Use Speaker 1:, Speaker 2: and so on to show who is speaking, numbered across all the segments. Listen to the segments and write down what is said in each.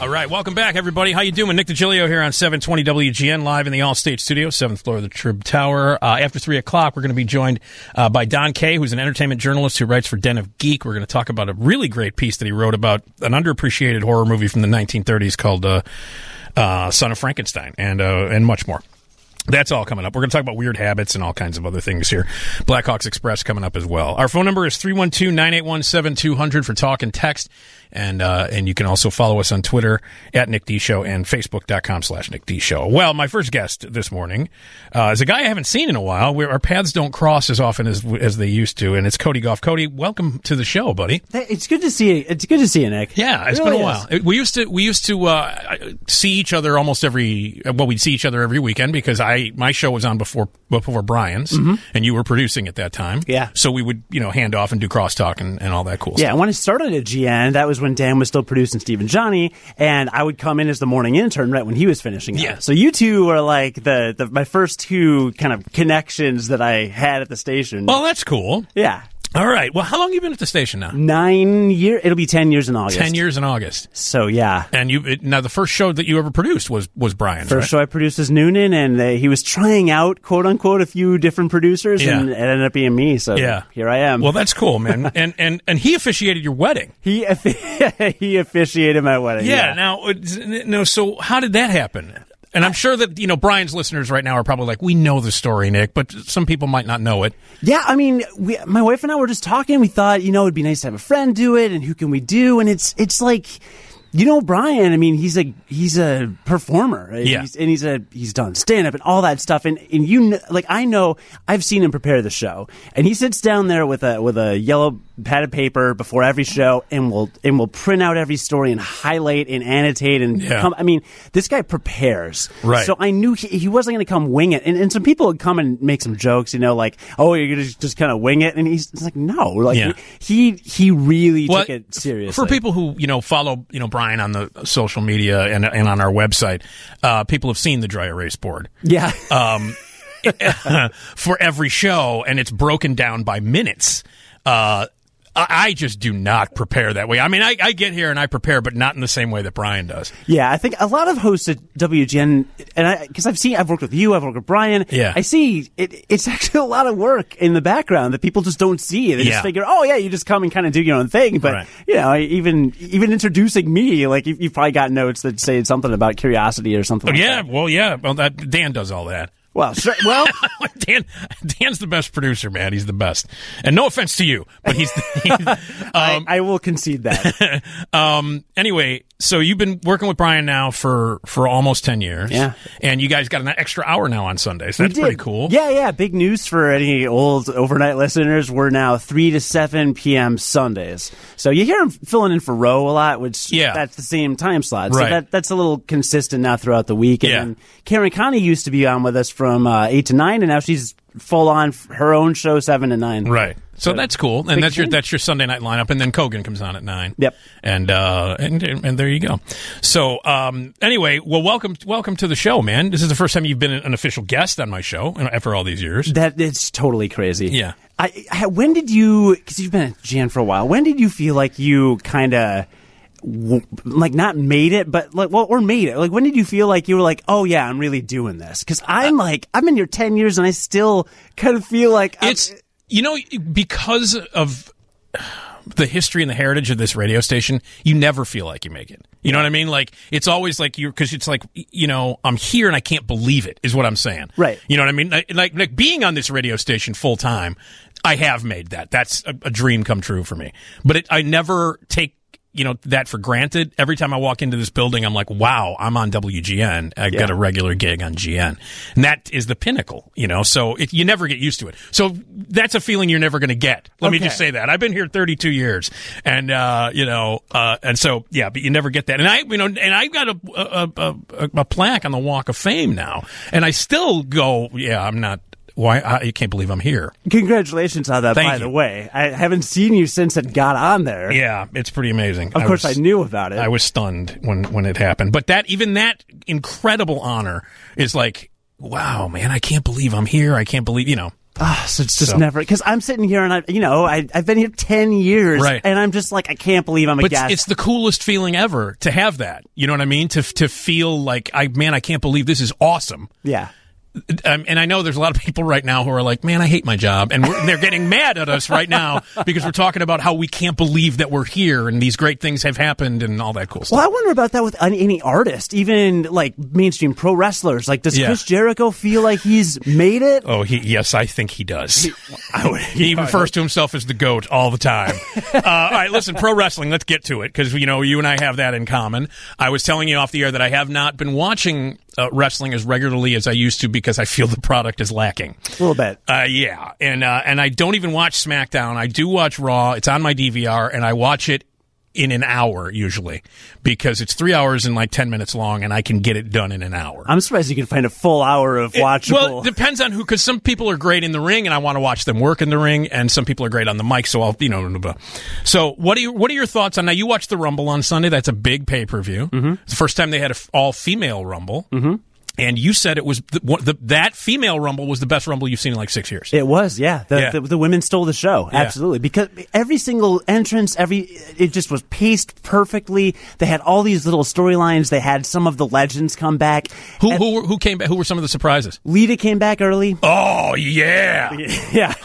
Speaker 1: All right, welcome back, everybody. How you doing? Nick DiGilio here on 720 WGN, live in the Allstate Studio, 7th floor of the Trib Tower. After 3 o'clock, we're going to be joined by Don Kay, who's an entertainment journalist who writes for Den of Geek. We're going to talk about a really great piece that he wrote about an underappreciated horror movie from the 1930s called Son of Frankenstein, and much more. That's all coming up. We're going to talk about weird habits and all kinds of other things here. Blackhawks Express coming up as well. Our phone number is 312-981-7200 for talk and text. And you can also follow us on Twitter at Nick D Show and Facebook.com/Nick D Show. Well, my first guest this morning is a guy I haven't seen in a while. Our paths don't cross as often as they used to, and it's Cody Goff. Cody, welcome to the show, buddy.
Speaker 2: It's good to see you. It's good to see you, Nick.
Speaker 1: Yeah, it's been a while. We used to see each other almost we'd see each other every weekend because my show was on before Brian's, and you were producing at that time.
Speaker 2: Yeah.
Speaker 1: So we would, hand off and do crosstalk and all that cool stuff.
Speaker 2: Yeah, when I started at GN, that was when Dan was still producing Steve and Johnny, and I would come in as the morning intern right when he was finishing up.
Speaker 1: Yeah.
Speaker 2: So you two were like my first two kind of connections that I had at the station.
Speaker 1: Oh, that's cool.
Speaker 2: Yeah.
Speaker 1: All right. Well, how long have you been at the station now?
Speaker 2: 9 years. It'll be 10 years in August.
Speaker 1: 10 years in August.
Speaker 2: So, yeah.
Speaker 1: And now the first show that you ever produced was Brian's,
Speaker 2: First show I produced was Noonan, and he was trying out, quote unquote, a few different producers, and it ended up being me. So here I am.
Speaker 1: Well, that's cool, man. and he officiated your wedding.
Speaker 2: He officiated my wedding.
Speaker 1: Yeah. Now, so how did that happen? And I'm sure that, Brian's listeners right now are probably like, we know the story, Nick, but some people might not know it.
Speaker 2: Yeah, I mean, my wife and I were just talking. We thought, it'd be nice to have a friend do it, and who can we do? And it's like, Brian, I mean, he's a performer.
Speaker 1: Yeah.
Speaker 2: He's done stand-up and all that stuff. And I know, I've seen him prepare the show. And he sits down there with a yellow pad of paper before every show and will print out every story and highlight and annotate this guy prepares.
Speaker 1: Right.
Speaker 2: So I knew he wasn't going to come wing it. And some people would come and make some jokes, like, oh, you're going to just kind of wing it. And he's like, no. He really took it seriously.
Speaker 1: For people who, follow, Brian on the social media and on our website, people have seen the dry erase board.
Speaker 2: Yeah.
Speaker 1: For every show, and it's broken down by minutes. I just do not prepare that way. I mean, I get here and I prepare, but not in the same way that Brian does.
Speaker 2: Yeah, I think a lot of hosts at WGN, and because I've worked with you, I've worked with Brian.
Speaker 1: Yeah.
Speaker 2: I see it's actually a lot of work in the background that people just don't see. They just figure, oh yeah, you just come and kind of do your own thing. But even introducing me, like you've probably got notes that say something about curiosity or something.
Speaker 1: Well, Dan does all that.
Speaker 2: Well, sure. Well,
Speaker 1: Dan's the best producer, man. He's the best. And no offense to you, but he's
Speaker 2: I will concede that.
Speaker 1: Anyway, so you've been working with Brian now for almost 10 years.
Speaker 2: Yeah.
Speaker 1: And you guys got an extra hour now on Sundays. That's pretty cool.
Speaker 2: Yeah. Big news for any old overnight listeners. We're now 3 to 7 p.m. Sundays. So you hear him filling in for Roe a lot, which that's the same time slot.
Speaker 1: Right.
Speaker 2: So that's a little consistent now throughout the week. And then Karen Connie used to be on with us from 8 to 9, and now she's full on her own show 7 to 9.
Speaker 1: Right. So that's cool, and that's your Sunday night lineup, and then Kogan comes on at 9.
Speaker 2: Yep.
Speaker 1: And there you go. So anyway, well, welcome to the show, man. This is the first time you've been an official guest on my show after all these years.
Speaker 2: It's totally crazy.
Speaker 1: Yeah.
Speaker 2: When did you? Because you've been at GN for a while. When did you feel like you kind of not made it, but or made it? Like, when did you feel like you were like, oh yeah, I'm really doing this? Because I'm in here 10 years and I still kind of feel like
Speaker 1: it's because of the history and the heritage of this radio station, you never feel like you make it. You know what I mean? Like, it's always like because it's like, I'm here and I can't believe it, is what I'm saying.
Speaker 2: Right.
Speaker 1: You know what I mean? Like being on this radio station full time, I have made that. That's a dream come true for me. But I never take that for granted. Every time I walk into this building, I'm like, wow, I'm on WGN. I got a regular gig on GN. And that is the pinnacle, so you never get used to it. So that's a feeling you're never going to get. Let me just say that. I've been here 32 years and, and so, yeah, but you never get that. And I've got a plaque on the Walk of Fame now, and I still go, I'm not. Why? I can't believe I'm here.
Speaker 2: Congratulations on that, by the way. I haven't seen you since it got on there.
Speaker 1: Yeah, it's pretty amazing.
Speaker 2: Of course, I knew about it.
Speaker 1: I was stunned when it happened. But that incredible honor is like, wow, man, I can't believe I'm here. I can't believe,
Speaker 2: So it's just never, because I'm sitting here and I've been here 10 years,
Speaker 1: right.
Speaker 2: And I'm just like, I can't believe I'm a guest.
Speaker 1: It's the coolest feeling ever to have that. You know what I mean? To feel like, I can't believe this is awesome.
Speaker 2: Yeah.
Speaker 1: And I know there's a lot of people right now who are like, man, I hate my job. And they're getting mad at us right now because we're talking about how we can't believe that we're here and these great things have happened and all that cool stuff.
Speaker 2: Well, I wonder about that with any artist, even like mainstream pro wrestlers. Like, does Chris Jericho feel like he's made it?
Speaker 1: Oh, yes, I think he does. He refers to himself as the GOAT all the time. All right, listen, pro wrestling, let's get to it because, you and I have that in common. I was telling you off the air that I have not been watching wrestling as regularly as I used to because I feel the product is lacking.
Speaker 2: A little bit.
Speaker 1: Yeah. And I don't even watch SmackDown. I do watch Raw. It's on my DVR, and I watch it in an hour usually because it's 3 hours and like 10 minutes long, and I can get it done in an hour.
Speaker 2: I'm surprised you can find a full hour of watchable.
Speaker 1: Well, it depends on who, because some people are great in the ring, and I want to watch them work in the ring, and some people are great on the mic. So I'll, So what are your thoughts on? Now you watched the Rumble on Sunday. That's a big pay-per-view. Mm-hmm. It's the first time they had an all-female Rumble. Mm-hmm. And you said it was that female Rumble was the best Rumble you've seen in like 6 years.
Speaker 2: It was, yeah. The women stole the show, absolutely. Because every single entrance, it just was paced perfectly. They had all these little storylines. They had some of the legends come back.
Speaker 1: Who came back? Who were some of the surprises?
Speaker 2: Lita came back early.
Speaker 1: Oh yeah,
Speaker 2: yeah.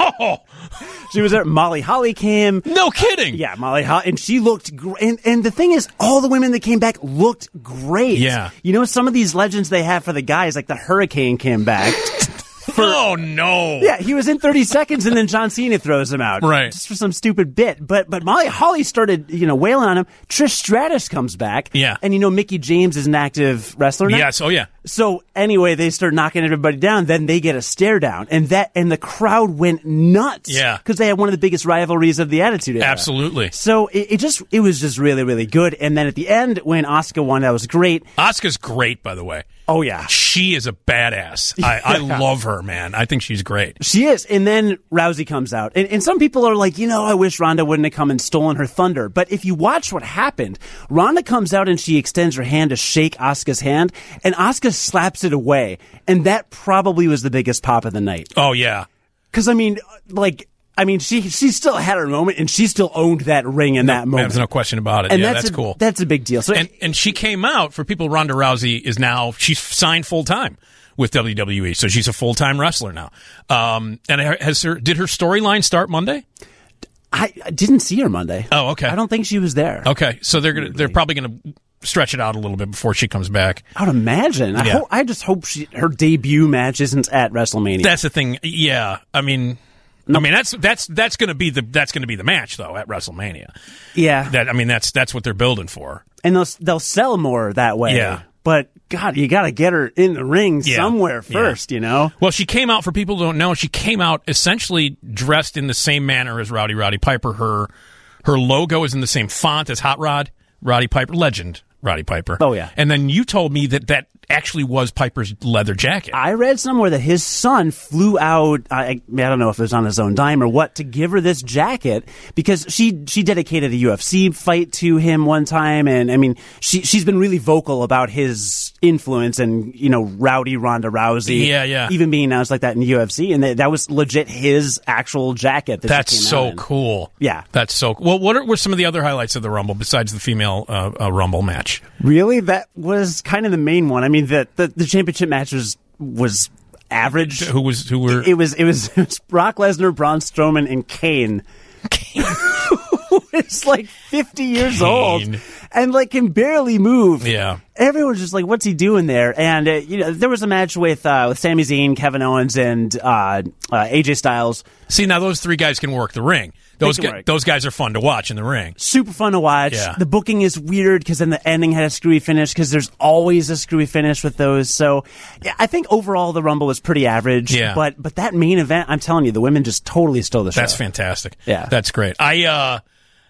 Speaker 2: She was there. Molly Holly came.
Speaker 1: No kidding.
Speaker 2: Yeah, Molly Holly, and she looked great. And the thing is, all the women that came back looked great.
Speaker 1: Yeah.
Speaker 2: Some of these legends they have for the guys, like the Hurricane came back.
Speaker 1: Oh no!
Speaker 2: Yeah, he was in 30 seconds, and then John Cena throws him out,
Speaker 1: right?
Speaker 2: Just for some stupid bit. But Molly Holly started, wailing on him. Trish Stratus comes back,
Speaker 1: yeah,
Speaker 2: and Mickie James is an active wrestler now.
Speaker 1: Yes, oh yeah.
Speaker 2: So anyway, they start knocking everybody down. Then they get a stare down, and the crowd went nuts.
Speaker 1: Yeah,
Speaker 2: because they had one of the biggest rivalries of the Attitude Era.
Speaker 1: Absolutely.
Speaker 2: So it was just really, really good. And then at the end, when Asuka won, that was great.
Speaker 1: Asuka's great, by the way.
Speaker 2: Oh, yeah.
Speaker 1: She is a badass. I love her, man. I think she's great.
Speaker 2: She is. And then Rousey comes out. And some people are like, I wish Ronda wouldn't have come and stolen her thunder. But if you watch what happened, Ronda comes out and she extends her hand to shake Asuka's hand, and Asuka slaps it away. And that probably was the biggest pop of the night.
Speaker 1: Oh, yeah.
Speaker 2: Because, she still had her moment, and she still owned that ring in that moment.
Speaker 1: There's no question about it.
Speaker 2: And
Speaker 1: that's cool.
Speaker 2: That's a big deal. So,
Speaker 1: and she came out, for people, Ronda Rousey is now, she's signed full-time with WWE, so she's a full-time wrestler now. And did her storyline start Monday?
Speaker 2: I didn't see her Monday.
Speaker 1: Oh, okay.
Speaker 2: I don't think she was there.
Speaker 1: Okay, so they're probably going to stretch it out a little bit before she comes back.
Speaker 2: I would imagine.
Speaker 1: Yeah.
Speaker 2: I just hope her debut match isn't at WrestleMania.
Speaker 1: That's the thing. Yeah, that's going to be the match though at WrestleMania.
Speaker 2: Yeah,
Speaker 1: that's what they're building for,
Speaker 2: and they'll sell more that way.
Speaker 1: Yeah,
Speaker 2: but God, you got to get her in the ring somewhere first, Well,
Speaker 1: she came out, for people who don't know, she came out essentially dressed in the same manner as Roddy Piper. Her logo is in the same font as Hot Rod, Roddy Piper, legend Roddy Piper.
Speaker 2: Oh yeah,
Speaker 1: and then you told me that actually was Piper's leather jacket.
Speaker 2: I read somewhere that his son flew out, I don't know if it was on his own dime or what, to give her this jacket because she dedicated a UFC fight to him one time, and she's been really vocal about his influence and rowdy Ronda Rousey, even being announced like that in UFC, and that was legit his actual jacket.
Speaker 1: That's so cool.
Speaker 2: Yeah,
Speaker 1: that's so cool. Well, what were some of the other highlights of the Rumble besides the female Rumble match?
Speaker 2: Really, that was kind of the main one. The championship match was average.
Speaker 1: Who were?
Speaker 2: It was Brock Lesnar, Braun Strowman, and Kane. Who is like 50 years old and can barely move.
Speaker 1: Yeah.
Speaker 2: Everyone's just like, what's he doing there? And there was a match with Sami Zayn, Kevin Owens, and AJ Styles.
Speaker 1: See, now those three guys can work the ring. Those guys are fun to watch in the ring.
Speaker 2: Super fun to watch.
Speaker 1: Yeah.
Speaker 2: The booking is weird because then the ending had a screwy finish because there's always a screwy finish with those. So yeah, I think overall the Rumble was pretty average.
Speaker 1: Yeah.
Speaker 2: But that main event, I'm telling you, the women just totally stole the show.
Speaker 1: That's fantastic.
Speaker 2: Yeah.
Speaker 1: That's great. I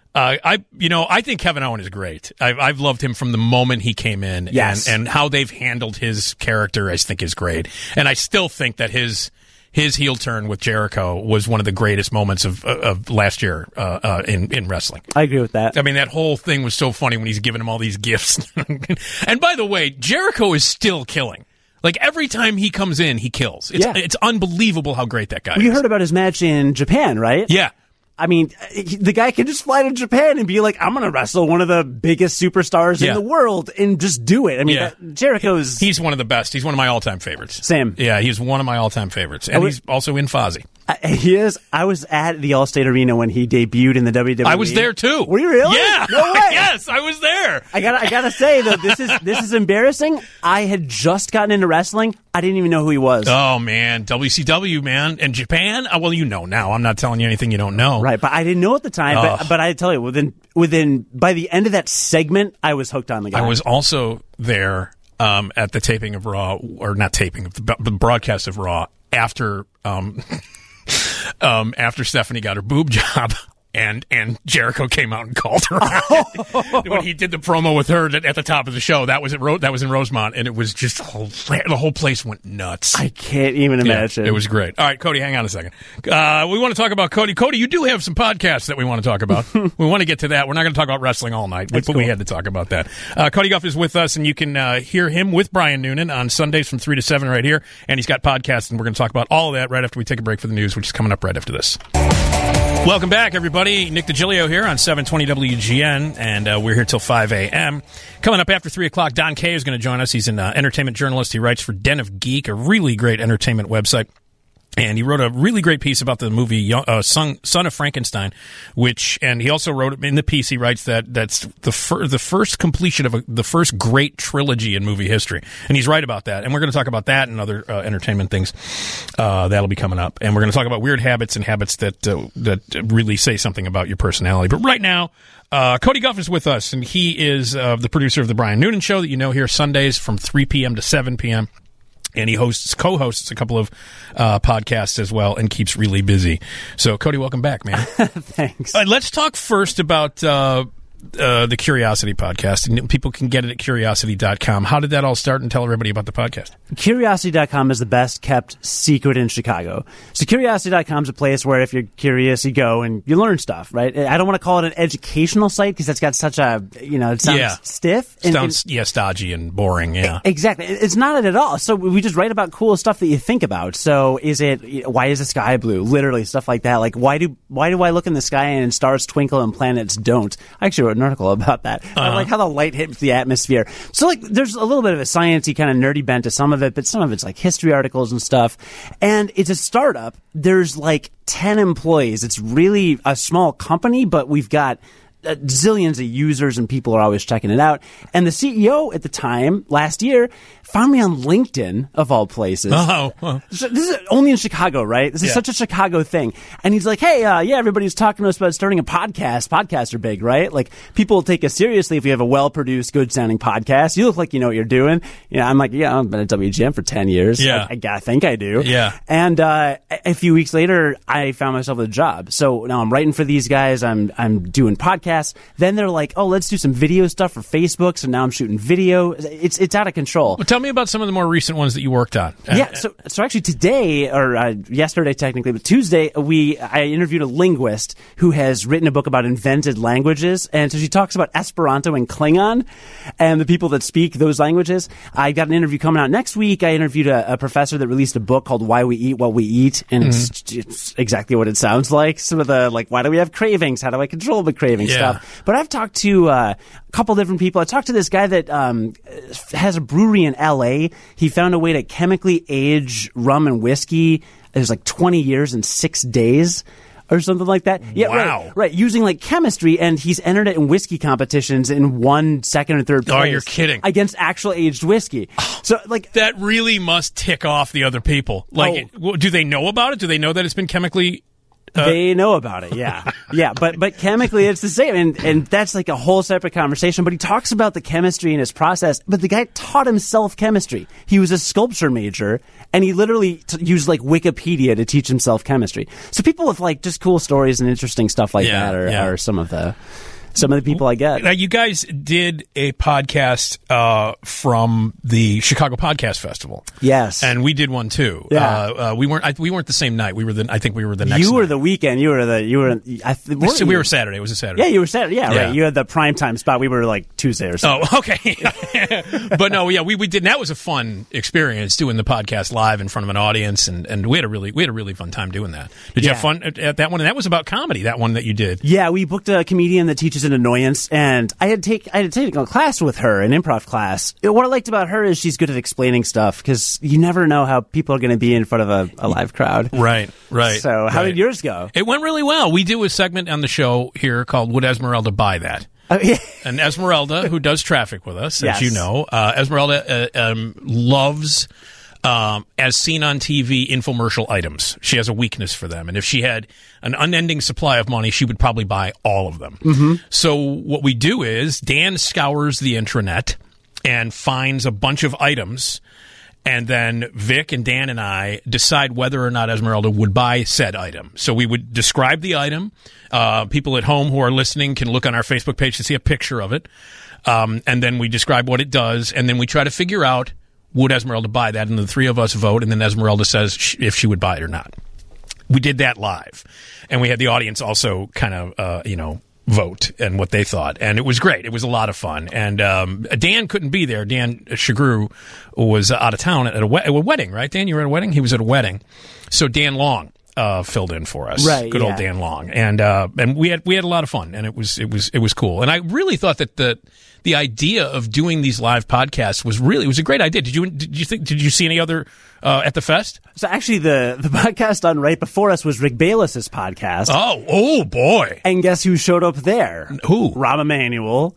Speaker 1: think Kevin Owens is great. I've loved him from the moment he came in.
Speaker 2: Yes.
Speaker 1: And how they've handled his character, I think, is great. And I still think that his heel turn with Jericho was one of the greatest moments of last year in wrestling.
Speaker 2: I agree with that.
Speaker 1: That whole thing was so funny when he's giving him all these gifts. And by the way, Jericho is still killing. Like, every time he comes in, he kills. It's unbelievable how great that guy is.
Speaker 2: You heard about his match in Japan, right?
Speaker 1: Yeah.
Speaker 2: I mean, the guy can just fly to Japan and be like, I'm going to wrestle one of the biggest superstars in the world and just do it. I mean, Jericho's...
Speaker 1: He's one of the best. He's one of my all-time favorites.
Speaker 2: Same.
Speaker 1: Yeah, he's one of my all-time favorites. And he's also in Fozzy.
Speaker 2: He is. I was at the Allstate Arena when he debuted in the WWE.
Speaker 1: I was there too.
Speaker 2: Were you really?
Speaker 1: Yeah.
Speaker 2: No way.
Speaker 1: Yes, I was there.
Speaker 2: I gotta say though, this is embarrassing. I had just gotten into wrestling. I didn't even know who he was.
Speaker 1: Oh man, WCW man, and Japan. Well, you know now. I'm not telling you anything you don't know.
Speaker 2: Right, but I didn't know at the time. But I tell you, within by the end of that segment, I was hooked on the guy.
Speaker 1: I was also there at the taping of Raw, or not taping, the broadcast of Raw after. After Stephanie got her boob job and Jericho came out and called her out. When he did the promo with her at the top of the show, that was in Rosemont, and it was just the whole place went nuts.
Speaker 2: I can't even imagine.
Speaker 1: It was great. All right, Cody, hang on a second. We want to talk about Cody. Cody, you do have some podcasts that we want to talk about. We want to get to that. We're not going to talk about wrestling all night, but we had to talk about that. Cody Gough is with us, and you can hear him with Brian Noonan on Sundays from 3 to 7 right here, and he's got podcasts, and we're going to talk about all of that right after we take a break for the news, which is coming up right after this. Welcome back, everybody. Nick DiGilio here on 720 WGN, and we're here till 5 a.m. Coming up after 3 o'clock, Don Kay is going to join us. He's an entertainment journalist. He writes for Den of Geek, a really great entertainment website. And he wrote a really great piece about the movie Son of Frankenstein, and he also wrote in the piece, he writes that's the first completion of the first great trilogy in movie history. And he's right about that. And we're going to talk about that and other entertainment things that'll be coming up. And we're going to talk about weird habits and habits that really say something about your personality. But right now, Cody Gough is with us, and he is the producer of The Brian Noonan Show that you know here Sundays from 3 p.m. to 7 p.m., and he co-hosts a couple of podcasts as well and keeps really busy. So, Cody, welcome back, man.
Speaker 2: Thanks.
Speaker 1: Let's talk first about the Curiosity podcast. And people can get it at curiosity.com. How did that all start? And tell everybody about the podcast.
Speaker 2: Curiosity.com is the best kept secret in Chicago. So Curiosity.com is a place where if you're curious, you go and you learn stuff, right? I don't want to call it an educational site because that's got such a, it sounds stiff.
Speaker 1: Sounds stodgy and boring, yeah.
Speaker 2: Exactly. It's not it at all. So we just write about cool stuff that you think about. So why is the sky blue? Literally stuff like that. Like why do I look in the sky and stars twinkle and planets don't? I actually wrote an article about that. I like how the light hits the atmosphere. So like there's a little bit of a sciencey kind of nerdy bent to some of it, but some of it's like history articles and stuff. And it's a startup. There's like 10 employees. It's really a small company, but we've got zillions of users and people are always checking it out. And the CEO at the time, last year, found me on LinkedIn, of all places. This is only in Chicago, right? This is such a Chicago thing. And he's like, hey, everybody's talking to us about starting a podcast. Podcasts are big, right? Like, people will take us seriously if you have a well-produced, good-sounding podcast. You look like you know what you're doing. I'm like, I've been at WGN for 10 years.
Speaker 1: Yeah.
Speaker 2: I think I do.
Speaker 1: Yeah.
Speaker 2: And a few weeks later, I found myself a job. So now I'm writing for these guys. I'm doing podcasts. Then they're like, oh, let's do some video stuff for Facebook. So now I'm shooting video. It's out of control.
Speaker 1: Well, tell me about some of the more recent ones that you worked on.
Speaker 2: So actually today, or yesterday technically, but Tuesday, I interviewed a linguist who has written a book about invented languages. And so she talks about Esperanto and Klingon and the people that speak those languages. I got an interview coming out next week. I interviewed a professor that released a book called Why We Eat What We Eat. And it's exactly what it sounds like. Some of the, like, why do we have cravings? How do I control the craving stuff? But I've talked to a couple different people. I talked to this guy that has a brewery in L.A. He found a way to chemically age rum and whiskey. It was like 20 years and 6 days or something like that. Yeah,
Speaker 1: wow.
Speaker 2: Right. Using like chemistry, and he's entered it in whiskey competitions in 1, 2nd, or 3rd place.
Speaker 1: Oh, you're kidding.
Speaker 2: Against actual aged whiskey. So like
Speaker 1: that really must tick off the other people. Like, do they know about it? Do they know that it's been chemically...
Speaker 2: They know about it, yeah. Yeah, but chemically it's the same, and that's like a whole separate conversation. But he talks about the chemistry in his process, but the guy taught himself chemistry. He was a sculpture major, and he literally used like Wikipedia to teach himself chemistry. So people with like just cool stories and interesting stuff like that are some of the some of the people I get.
Speaker 1: Now, you guys did a podcast from the Chicago Podcast Festival.
Speaker 2: Yes,
Speaker 1: and we did one too.
Speaker 2: Yeah,
Speaker 1: we weren't the same night. I think we were the next.
Speaker 2: You were
Speaker 1: night.
Speaker 2: the weekend. You were. We
Speaker 1: were Saturday. It was a Saturday.
Speaker 2: Yeah, you were Saturday. Yeah, right. You had the primetime spot. We were like Tuesday or something.
Speaker 1: Oh, okay. But no, yeah, we did. And that was a fun experience doing the podcast live in front of an audience, and we had a really fun time doing that. Did you have fun at that one? And that was about comedy. That one that you did.
Speaker 2: Yeah, we booked a comedian that teaches an annoyance, and I had taken a class with her, an improv class. What I liked about her is she's good at explaining stuff because you never know how people are going to be in front of a live crowd.
Speaker 1: Right.
Speaker 2: So how did yours go?
Speaker 1: It went really well. We do a segment on the show here called "Would Esmeralda Buy That?" And Esmeralda, who does traffic with us, as you know, Esmeralda loves. As seen on TV, infomercial items. She has a weakness for them. And if she had an unending supply of money, she would probably buy all of them. Mm-hmm. So what we do is Dan scours the intranet and finds a bunch of items. And then Vic and Dan and I decide whether or not Esmeralda would buy said item. So we would describe the item. People at home who are listening can look on our Facebook page to see a picture of it. And then we describe what it does. And then we try to figure out, would Esmeralda buy that? And the three of us vote, and then Esmeralda says if she would buy it or not. We did that live. And we had the audience also kind of, vote and what they thought. And it was great. It was a lot of fun. And Dan couldn't be there. Dan Shagru was out of town at a wedding, right, Dan? You were at a wedding? He was at a wedding. So Dan Long filled in for us.
Speaker 2: Right,
Speaker 1: Good old Dan Long. And we had a lot of fun, and it was cool. And I really thought that the idea of doing these live podcasts was a great idea. Did you see any other at the fest?
Speaker 2: So actually, the podcast on right before us was Rick Bayless's podcast.
Speaker 1: Oh boy!
Speaker 2: And guess who showed up there?
Speaker 1: Who?
Speaker 2: Rahm Emanuel.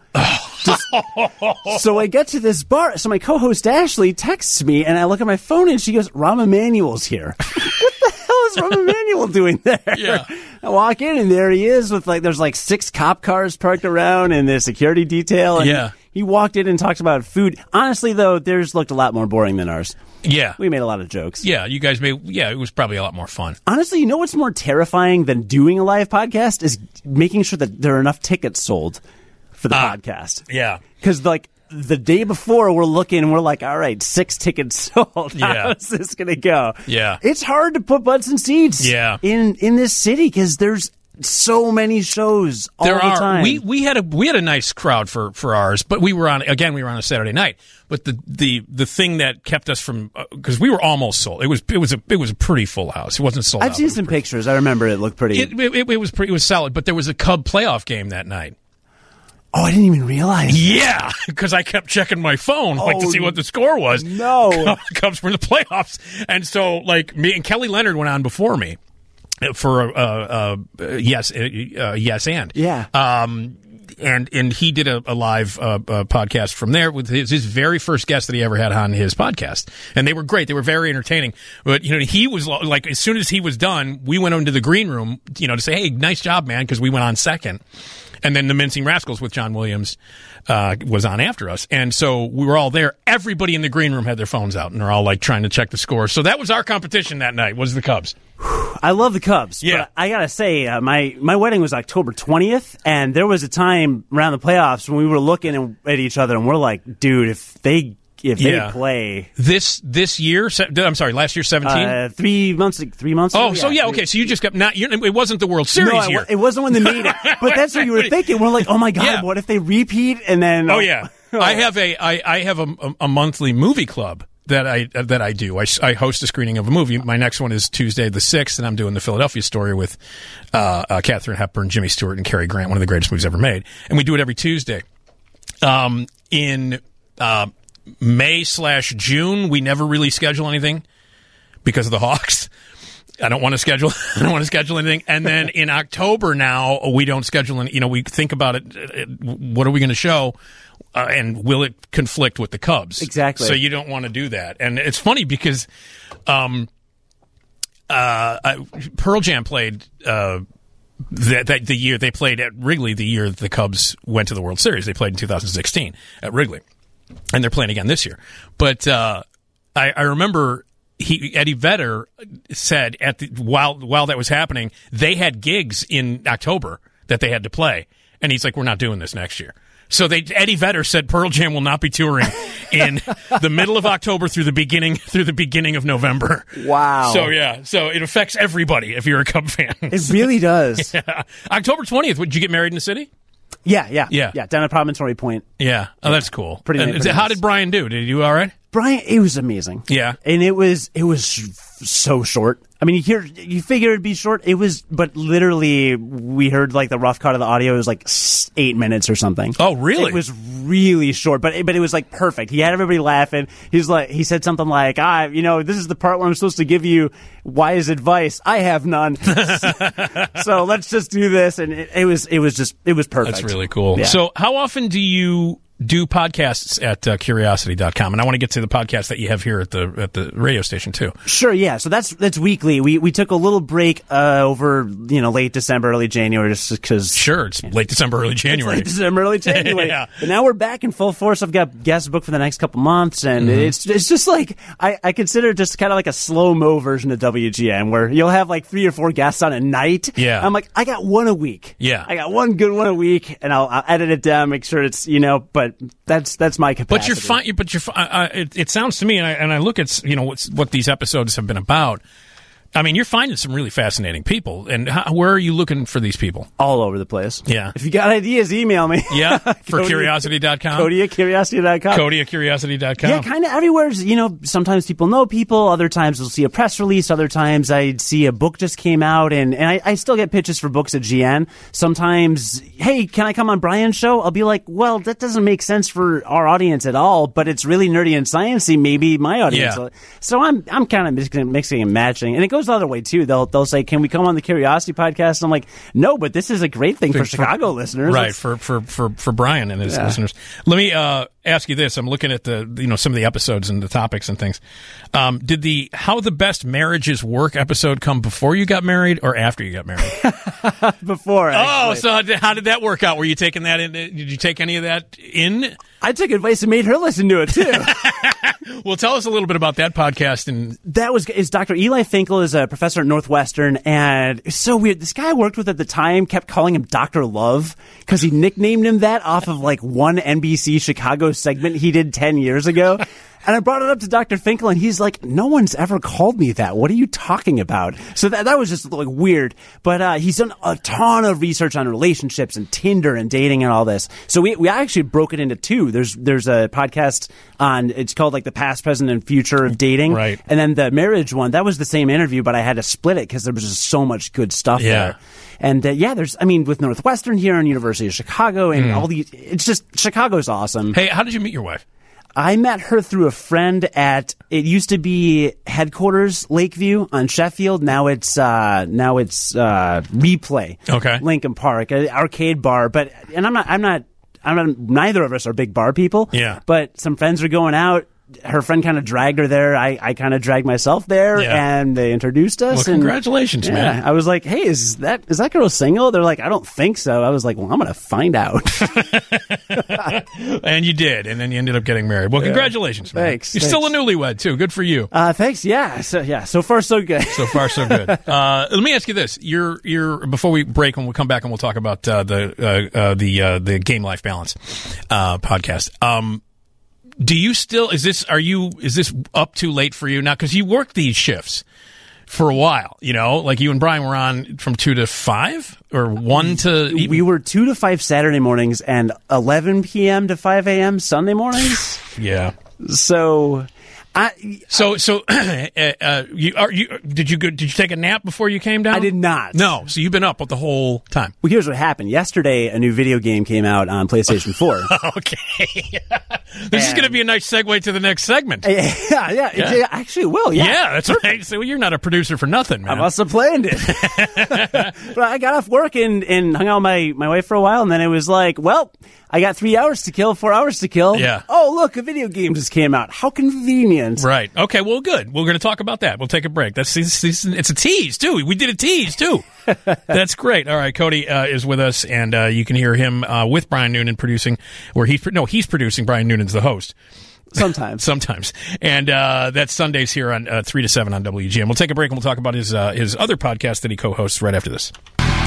Speaker 2: So I get to this bar. So my co-host Ashley texts me, and I look at my phone, and she goes, "Rahm Emanuel's here." What the hell is Rahm Emanuel doing there?
Speaker 1: Yeah.
Speaker 2: I walk in, and there he is with there's 6 cop cars parked around and the security detail. And he walked in and talked about food. Honestly, though, theirs looked a lot more boring than ours.
Speaker 1: Yeah.
Speaker 2: We made a lot of jokes.
Speaker 1: Yeah, you guys it was probably a lot more fun.
Speaker 2: Honestly, you know what's more terrifying than doing a live podcast is making sure that there are enough tickets sold for the podcast.
Speaker 1: Yeah.
Speaker 2: Because, the day before, we're looking and we're like, all right, 6 tickets sold. How is this going to go?
Speaker 1: Yeah.
Speaker 2: It's hard to put butts in seats in this city because there's so many shows all the time.
Speaker 1: We had a nice crowd for ours, but we were on a Saturday night. But the thing that kept us from because we were almost sold. It was a pretty full house. It wasn't sold out.
Speaker 2: I've seen some pictures. I remember it looked pretty.
Speaker 1: It was solid, but there was a Cub playoff game that night.
Speaker 2: Oh, I didn't even realize.
Speaker 1: Yeah, because I kept checking my phone to see what the score was.
Speaker 2: No,
Speaker 1: Cubs were in the playoffs, and so me and Kelly Leonard went on before me for yes and and he did a live podcast from there with his very first guest that he ever had on his podcast, and they were great. They were very entertaining. But he was as soon as he was done, we went into the green room, to say, "Hey, nice job, man," because we went on second. And then the Mincing Rascals with John Williams was on after us. And so we were all there. Everybody in the green room had their phones out and they're all trying to check the score. So that was our competition that night, was the Cubs.
Speaker 2: I love the Cubs.
Speaker 1: Yeah.
Speaker 2: But I got to say, my wedding was October 20th, and there was a time around the playoffs when we were looking at each other and we're like, dude, if they play
Speaker 1: this year, I'm sorry, last year 17,
Speaker 2: 3 months ago.
Speaker 1: Oh, so okay, so you just got it wasn't the World Series year.
Speaker 2: It wasn't when they made it, but that's what you were thinking. We're like, oh my god, what if they repeat and then?
Speaker 1: Oh yeah, I have a monthly movie club that I do. I host a screening of a movie. My next one is Tuesday the 6th, and I'm doing the Philadelphia Story with Katharine Hepburn, Jimmy Stewart, and Cary Grant, one of the greatest movies ever made. And we do it every Tuesday. In May/June, we never really schedule anything because of the Hawks. I don't want to schedule anything. And then in October now, we don't schedule any. We think about it. What are we going to show? And will it conflict with the Cubs?
Speaker 2: Exactly.
Speaker 1: So you don't want to do that. And it's funny because Pearl Jam played the year they played at Wrigley, the year the Cubs went to the World Series. They played in 2016 at Wrigley. And they're playing again this year. But I remember Eddie Vedder said while that was happening, they had gigs in October that they had to play. And he's like, we're not doing this next year. So Eddie Vedder said Pearl Jam will not be touring in the middle of October through the beginning of November.
Speaker 2: Wow.
Speaker 1: So it affects everybody if you're a Cub fan.
Speaker 2: It really does.
Speaker 1: Yeah. October 20th, did you get married in the city?
Speaker 2: Yeah. Down at Promontory Point.
Speaker 1: Yeah. Oh, that's cool.
Speaker 2: Pretty nice.
Speaker 1: How did Brian do? Did he do all right?
Speaker 2: Brian, it was amazing.
Speaker 1: Yeah.
Speaker 2: And it was so short. I mean, you figure it'd be short. It was, but literally, we heard like the rough cut of the audio. It was like 8 minutes or something.
Speaker 1: Oh, really?
Speaker 2: It was really short, but it was like perfect. He had everybody laughing. He said something like, this is the part where I'm supposed to give you wise advice. I have none. So let's just do this. And it was perfect.
Speaker 1: That's really cool.
Speaker 2: Yeah.
Speaker 1: So how often do you do podcasts at curiosity.com? And I want to get to the podcast that you have here at the radio station too.
Speaker 2: Sure, yeah. So that's weekly. We took a little break over late December, early January, just because.
Speaker 1: Sure, it's late December, early January.
Speaker 2: It's late December, early January.
Speaker 1: Yeah.
Speaker 2: But now we're back in full force. I've got guests booked for the next couple months, and it's just like I consider it just kind of like a slow-mo version of WGN, where you'll have like 3 or 4 guests on a night.
Speaker 1: Yeah.
Speaker 2: I'm like, I got one a week.
Speaker 1: Yeah.
Speaker 2: I got one good one a week, and I'll edit it down, make sure it's but that's my capacity.
Speaker 1: But you're fine. It sounds to me, and I look at what these episodes have been about. I mean, you're finding some really fascinating people. And where are you looking for these people?
Speaker 2: All over the place.
Speaker 1: Yeah.
Speaker 2: If you got ideas, email me.
Speaker 1: Yeah. For Curiosity.com?
Speaker 2: Cody at Curiosity.com.
Speaker 1: Cody at Curiosity.com.
Speaker 2: Yeah, kind of everywhere. Sometimes people know people. Other times they'll see a press release. Other times I see a book just came out. And I still get pitches for books at GN. Sometimes, hey, can I come on Brian's show? I'll be like, well, that doesn't make sense for our audience at all. But it's really nerdy and sciencey. Maybe my audience.
Speaker 1: Yeah.
Speaker 2: So I'm kind of mixing and matching. And it goes the other way too. They'll say, "Can we come on the Curiosity podcast?" And I'm like, "No, but this is a great thing for Chicago listeners."
Speaker 1: Right, for Brian and his listeners. Let me ask you this. I'm looking at some of the episodes and the topics and things. Did the How the Best Marriages Work episode come before you got married or after you got married?
Speaker 2: Before. Actually.
Speaker 1: Oh, so how did that work out? Were you taking that in? Did you take any of that in?
Speaker 2: I took advice and made her listen to it too.
Speaker 1: Well, tell us a little bit about that podcast. And
Speaker 2: that is Dr. Eli Finkel is a professor at Northwestern, and it's so weird. This guy I worked with at the time kept calling him Dr. Love because he nicknamed him that off of like one NBC Chicago segment he did 10 years ago. And I brought it up to Dr. Finkel, and he's like, "No one's ever called me that. What are you talking about?" So that was just like weird. But he's done a ton of research on relationships and Tinder and dating and all this. So we actually broke it into 2. There's a podcast on, it's called like the past, present, and future of dating.
Speaker 1: Right.
Speaker 2: And then the marriage one, that was the same interview, but I had to split it because there was just so much good stuff there. And with Northwestern here and University of Chicago and all these, it's just, Chicago's awesome.
Speaker 1: Hey, how did you meet your wife?
Speaker 2: I met her through a friend it used to be headquarters Lakeview on Sheffield. Now it's Replay.
Speaker 1: Okay.
Speaker 2: Lincoln Park, an arcade bar. Neither of us are big bar people.
Speaker 1: Yeah.
Speaker 2: But some friends were going out. Her friend kind of dragged her there. I kind of dragged myself there, and they introduced us.
Speaker 1: Well, congratulations, man.
Speaker 2: I was like, "Hey, is that girl single?" They're like, "I don't think so." I was like, "Well, I'm going to find out."
Speaker 1: And you did, and then you ended up getting married. Well, congratulations, man.
Speaker 2: Thanks.
Speaker 1: You're still a newlywed too. Good for you.
Speaker 2: Thanks. Yeah. So far so good.
Speaker 1: So far so good. Let me ask you this: You're before we break, when we come back and we'll talk about the Game Life Balance podcast. Do you still, is this up too late for you now? Because you worked these shifts for a while, like you and Brian were on from 2 to 5 or 1 to.
Speaker 2: We were 2 to 5 Saturday mornings and 11 p.m. to 5 a.m. Sunday mornings.
Speaker 1: Yeah.
Speaker 2: So.
Speaker 1: Did you take a nap before you came down?
Speaker 2: I did not.
Speaker 1: No, so you've been up the whole time.
Speaker 2: Well, here's what happened. Yesterday, a new video game came out on PlayStation 4.
Speaker 1: Okay. This is going to be a nice segue to the next segment.
Speaker 2: Yeah. It actually will.
Speaker 1: Yeah, that's right. So you're not a producer for nothing, man.
Speaker 2: I must have planned it. But I got off work and hung out with my wife for a while, and then it was like, well, I got 3 hours to kill, 4 hours to kill.
Speaker 1: Yeah.
Speaker 2: Oh, look, a video game just came out. How convenient.
Speaker 1: Right. Okay, well, good. We're going to talk about that. We'll take a break. It's a tease, too. We did a tease, too. That's great. All right, Cody is with us, and you can hear him with Brian Noonan producing, he's producing. Brian Noonan's the host.
Speaker 2: Sometimes.
Speaker 1: And that's Sundays here on 3 to 7 on WGN. We'll take a break, and we'll talk about his other podcast that he co-hosts right after this.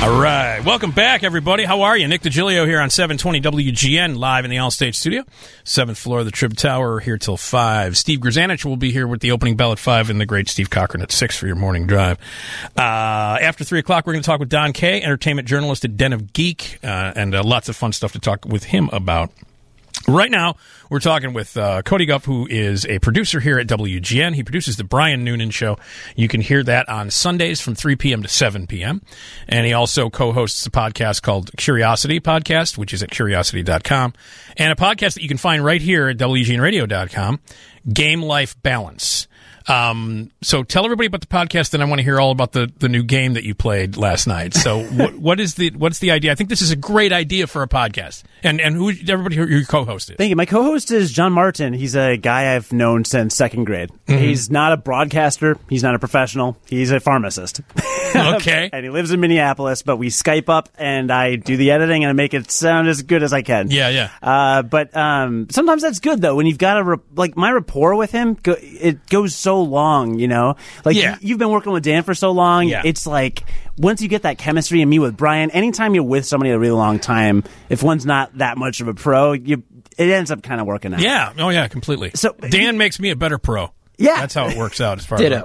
Speaker 1: All right. Welcome back, everybody. How are you? Nick DiGilio here on 720 WGN, live in the Allstate studio. 7th floor of the Trib Tower, here till 5. Steve Grzanich will be here with the opening bell at 5 and the great Steve Cochran at 6 for your morning drive. After 3 o'clock, we're going to talk with Don Kay, entertainment journalist at Den of Geek, and lots of fun stuff to talk with him about. Right now, we're talking with Cody Guff, who is a producer here at WGN. He produces the Brian Noonan Show. You can hear that on Sundays from 3 p.m. to 7 p.m. And he also co-hosts a podcast called Curiosity Podcast, which is at curiosity.com, and a podcast that you can find right here at WGNradio.com, Game Life Balance. So tell everybody about the podcast, and I want to hear all about the new game that you played last night. So what's the idea? I think this is a great idea for a podcast. And everybody who your co-host is.
Speaker 2: Thank you. My co-host is John Martin. He's a guy I've known since second grade. Mm-hmm. He's not a broadcaster. He's not a professional. He's a pharmacist.
Speaker 1: Okay.
Speaker 2: And he lives in Minneapolis, but we Skype up and I do the editing and I make it sound as good as I can.
Speaker 1: Yeah.
Speaker 2: But sometimes that's good though. When you've got my rapport with him, it goes so long, you know? Like, you've been working with Dan for so long.
Speaker 1: Yeah.
Speaker 2: It's like, once you get that chemistry, and me with Brian, anytime you're with somebody a really long time, if one's not that much of a pro, it ends up kind of working out.
Speaker 1: Yeah. Oh, yeah, completely. So Dan makes me a better pro.
Speaker 2: Yeah.
Speaker 1: That's how it works out as far
Speaker 3: Ditto.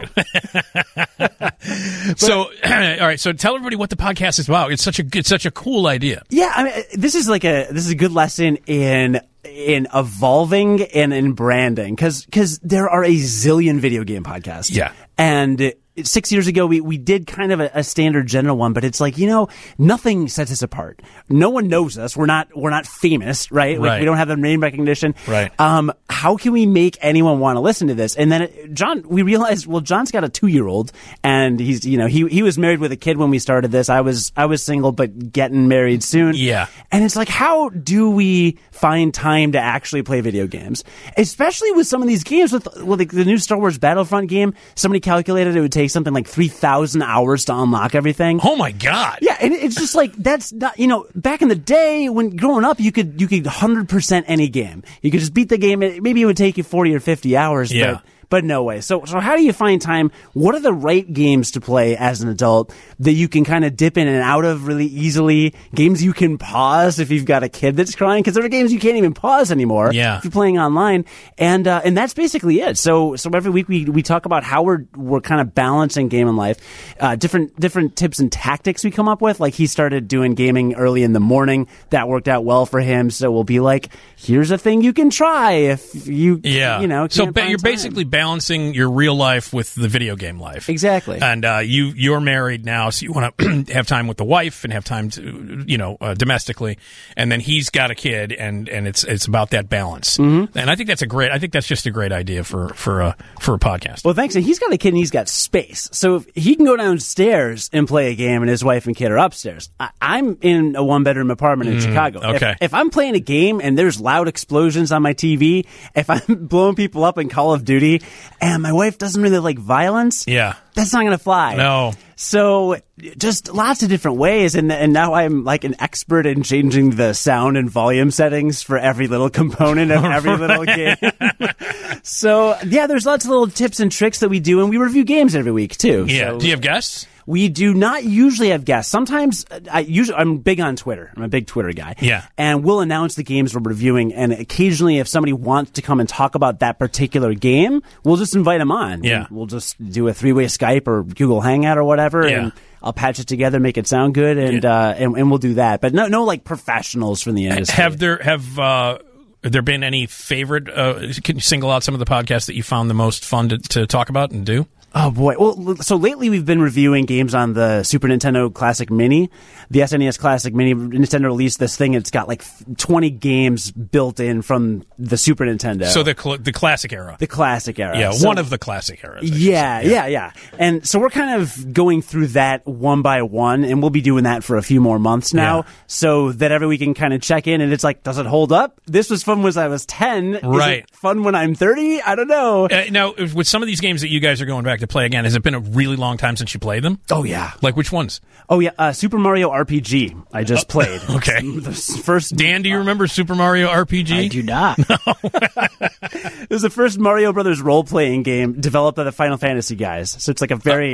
Speaker 1: as So, all right, so tell everybody what the podcast is about. It's such a cool idea.
Speaker 2: Yeah, I mean, this is a good lesson in evolving and in branding, because there are a zillion video game podcasts.
Speaker 1: Yeah.
Speaker 2: And 6 years ago, we did kind of a standard general one, but it's like, you know, nothing sets us apart. No one knows us. We're not famous, right? Like,
Speaker 1: right.
Speaker 2: We don't have the name recognition.
Speaker 1: Right.
Speaker 2: How can we make anyone want to listen to this? And then we realized, well, John's got a 2-year-old, and he's, you know, he was married with a kid when we started this. I was single, but getting married soon.
Speaker 1: Yeah.
Speaker 2: And it's like, how do we find time to actually play video games? Especially with some of these games, with the new Star Wars Battlefront game, somebody calculated it would take something like 3,000 hours to unlock everything.
Speaker 1: Oh my God.
Speaker 2: Yeah, and it's just like, that's not, you know, back in the day when growing up, you could 100% any game. You could just beat the game. Maybe it would take you 40 or 50 hours.
Speaker 1: Yeah.
Speaker 2: But no way. So how do you find time? What are the right games to play as an adult that you can kind of dip in and out of really easily? Games you can pause if you've got a kid that's crying, because there are games you can't even pause anymore.
Speaker 1: Yeah.
Speaker 2: If you're playing online, and that's basically it. So every week we talk about how we're kind of balancing game and life, different tips and tactics we come up with. Like, he started doing gaming early in the morning. That worked out well for him. So we'll be like, here's a thing you can try if you you know.
Speaker 1: So
Speaker 2: can't find
Speaker 1: you're
Speaker 2: time.
Speaker 1: basically balancing your real life with the video game life.
Speaker 2: Exactly.
Speaker 1: And you're married now, so you want to have time with the wife and have time to, you know, domestically. And then he's got a kid, and it's about that balance. Mm-hmm. And I think that's just a great idea for a podcast.
Speaker 2: Well, thanks. And he's got a kid and he's got space. So if he can go downstairs and play a game and his wife and kid are upstairs. I'm in a 1-bedroom apartment in Chicago.
Speaker 1: Okay.
Speaker 2: If I'm playing a game and there's loud explosions on my TV, if I'm blowing people up in Call of Duty, and my wife doesn't really like violence, that's not going to fly.
Speaker 1: No.
Speaker 2: So just lots of different ways, and now I'm like an expert in changing the sound and volume settings for every little component of every little game. So yeah, there's lots of little tips and tricks that we do, and we review games every week too.
Speaker 1: Yeah.
Speaker 2: So,
Speaker 1: do you have guests?
Speaker 2: We do not usually have guests. Sometimes I'm big on Twitter. I'm a big Twitter guy.
Speaker 1: Yeah.
Speaker 2: And we'll announce the games we're reviewing, and occasionally if somebody wants to come and talk about that particular game, we'll just invite them on.
Speaker 1: Yeah.
Speaker 2: We'll just do a 3-way Skype or Google Hangout or whatever, and I'll patch it together, make it sound good, and we'll do that. But no like professionals from the industry.
Speaker 1: Have there been any favorite? Can you single out some of the podcasts that you found the most fun to talk about and do?
Speaker 2: Oh, boy. Well, so lately we've been reviewing games on the Super Nintendo Classic Mini. The SNES Classic Mini, Nintendo released this thing. It's got like 20 games built in from the Super Nintendo.
Speaker 1: So the classic era.
Speaker 2: The classic era.
Speaker 1: Yeah,
Speaker 2: so,
Speaker 1: one of the classic eras.
Speaker 2: Yeah. And so we're kind of going through that one by one, and we'll be doing that for a few more months now, so that every week we can kind of check in, and it's like, does it hold up? This was fun when I was 10.
Speaker 1: Right.
Speaker 2: Is it fun when I'm 30? I don't know.
Speaker 1: Now, with some of these games that you guys are going back to play again, has it been a really long time since you played them?
Speaker 2: Oh, yeah.
Speaker 1: Like which ones?
Speaker 2: Oh, yeah. Super Mario RPG. I just played.
Speaker 1: Okay.
Speaker 2: The first.
Speaker 1: Dan, do you remember Super Mario RPG?
Speaker 3: I do not.
Speaker 2: It was the first Mario Brothers role-playing game developed by the Final Fantasy guys. So it's like a very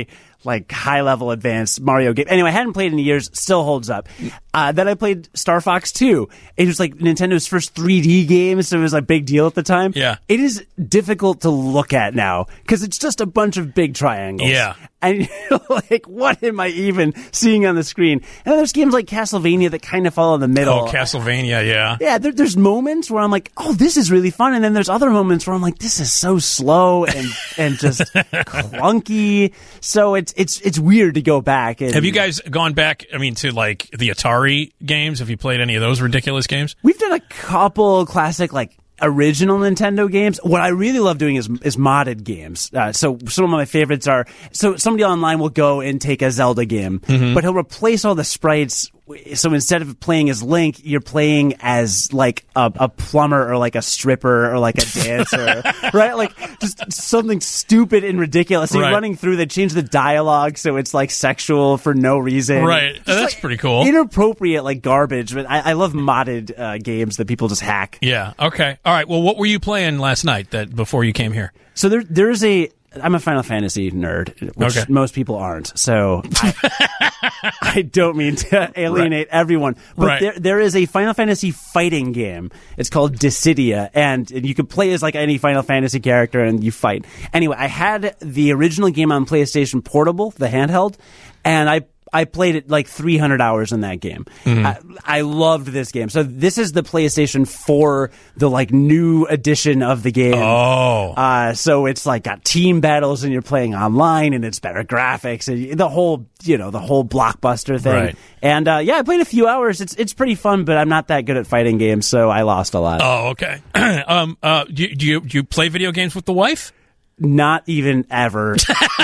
Speaker 2: like high-level advanced Mario game. Anyway, I hadn't played in years, still holds up. Then I played Star Fox 2. It was like Nintendo's first 3D game, so it was a big deal at the time.
Speaker 1: Yeah.
Speaker 2: It is difficult to look at now, because it's just a bunch of big triangles.
Speaker 1: Yeah.
Speaker 2: And you're like, what am I even seeing on the screen? And then there's games like Castlevania that kind of fall in the middle.
Speaker 1: Oh, Castlevania, yeah.
Speaker 2: Yeah, there's moments where I'm like, oh, this is really fun. And then there's other moments where I'm like, this is so slow and just clunky. So it's weird to go back. And
Speaker 1: Have you guys gone back, to like the Atari games? Have you played any of those ridiculous games?
Speaker 2: We've done a couple classic, like, original Nintendo games. What I really love doing is modded games. So some of my favorites are, so somebody online will go and take a Zelda game, but he'll replace all the sprites. So instead of playing as Link, you're playing as like a plumber or like a stripper or like a dancer, right? Like just something stupid and ridiculous. So you're running through, they change the dialogue so it's like sexual for no reason.
Speaker 1: Right. That's
Speaker 2: like
Speaker 1: pretty cool.
Speaker 2: Inappropriate, like garbage, but I love modded games that people just hack.
Speaker 1: Yeah. Okay. All right. Well, what were you playing last night before you came here?
Speaker 2: So there's I'm a Final Fantasy nerd, which most people aren't. So I don't mean to alienate everyone, but there is a Final Fantasy fighting game. It's called Dissidia, and you can play as like any Final Fantasy character and you fight. Anyway, I had the original game on PlayStation Portable, the handheld, and I played it like 300 hours in that game. I loved this game. So this is the PlayStation 4, the like new edition of the game.
Speaker 1: Oh.
Speaker 2: So it's like got team battles and you're playing online and it's better graphics and the whole blockbuster thing.
Speaker 1: Right.
Speaker 2: And I played a few hours. It's pretty fun, but I'm not that good at fighting games, so I lost a lot.
Speaker 1: Oh, okay. Do you play video games with the wife?
Speaker 2: Not even ever.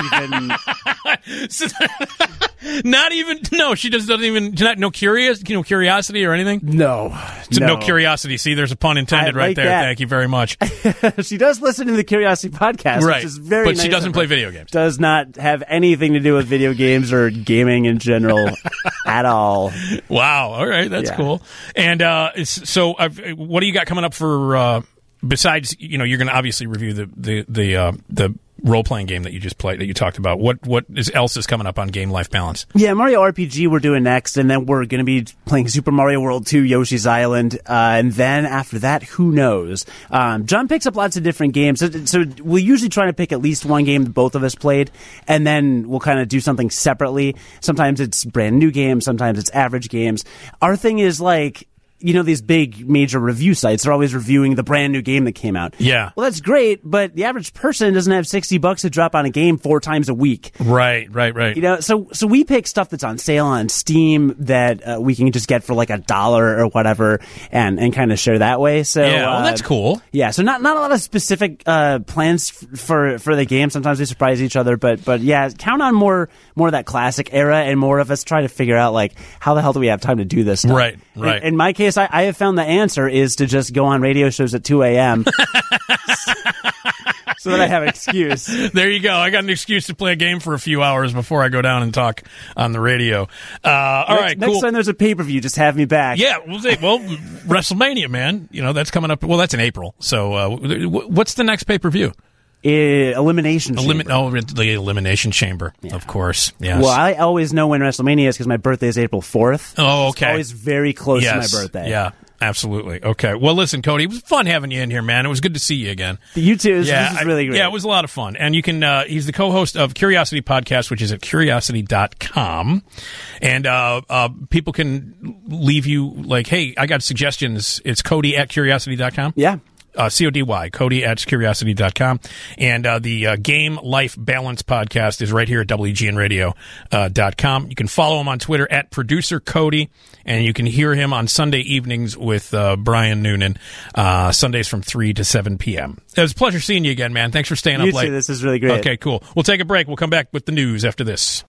Speaker 1: Not even. No, she just doesn't even. No curiosity or anything.
Speaker 2: No,
Speaker 1: no curiosity. See, there's a pun intended right there.
Speaker 2: That.
Speaker 1: Thank you very much.
Speaker 2: She does listen to the Curiosity podcast,
Speaker 1: right?
Speaker 2: Which is very.
Speaker 1: But
Speaker 2: nice
Speaker 1: she doesn't play video games.
Speaker 2: Does not have anything to do with video games or gaming in general at all.
Speaker 1: Wow. All right, that's cool. And so, what do you got coming up for? Besides, you're going to obviously review the role-playing game that you just played, that you talked about. What else is coming up on Game Life Balance? Yeah,
Speaker 2: Mario RPG we're doing next, and then we're going to be playing Super Mario World 2, Yoshi's Island, and then after that, who knows? John picks up lots of different games, so we usually try to pick at least one game that both of us played, and then we'll kind of do something separately. Sometimes it's brand new games, sometimes it's average games. Our thing is like, these big major review sites are always reviewing the brand new game that came out.
Speaker 1: Yeah.
Speaker 2: Well, that's great, but the average person doesn't have $60 to drop on a game 4 times a week.
Speaker 1: Right.
Speaker 2: So we pick stuff that's on sale on Steam that we can just get for like $1 or whatever and kind of share that way. So
Speaker 1: yeah, that's cool.
Speaker 2: Yeah, so not a lot of specific plans for the game. Sometimes we surprise each other, but yeah, count on more of that classic era and more of us try to figure out like how the hell do we have time to do this stuff.
Speaker 1: Right.
Speaker 2: In my case, I have found the answer is to just go on radio shows at 2 a.m. so that I have an excuse.
Speaker 1: There you go. I got an excuse to play a game for a few hours before I go down and talk on the radio. All right, cool.
Speaker 2: Next time there's a pay-per-view, just have me back.
Speaker 1: Yeah, WrestleMania, man. That's coming up. Well, that's in April. So what's the next pay-per-view?
Speaker 2: Elimination Chamber.
Speaker 1: The Elimination Chamber, of course. Yes.
Speaker 2: Well, I always know when WrestleMania is because my birthday is April 4th.
Speaker 1: Oh, okay.
Speaker 2: It's always very close to my birthday.
Speaker 1: Yeah, absolutely. Okay. Well, listen, Cody, it was fun having you in here, man. It was good to see you again.
Speaker 2: You too. This is really great.
Speaker 1: Yeah, it was a lot of fun. And you can, he's the co-host of Curiosity Podcast, which is at curiosity.com. And people can leave you like, hey, I got suggestions. It's Cody at curiosity.com.
Speaker 2: Yeah.
Speaker 1: CODY, Cody at curiosity.com. And the Game Life Balance podcast is right here at WGNradio.com. You can follow him on Twitter at Producer Cody, and you can hear him on Sunday evenings with Brian Noonan, Sundays from 3 to 7 p.m. It was a pleasure seeing you again, man. Thanks for staying up late.
Speaker 2: This is really great.
Speaker 1: Okay, cool. We'll take a break. We'll come back with the news after this.